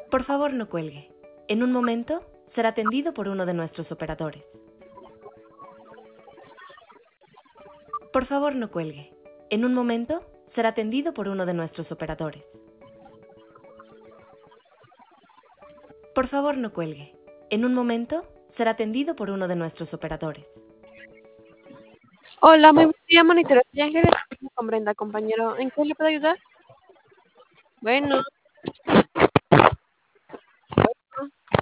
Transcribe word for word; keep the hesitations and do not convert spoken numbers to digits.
Por favor, no cuelgue. En un momento será atendido por uno de nuestros operadores. Por favor, no cuelgue. En un momento será atendido por uno de nuestros operadores. Por favor, no cuelgue. En un momento será atendido por uno de nuestros operadores. Hola, muy buen día, Monitor de Ángeles. Con Brenda, compañero. ¿En qué le puedo ayudar? Bueno.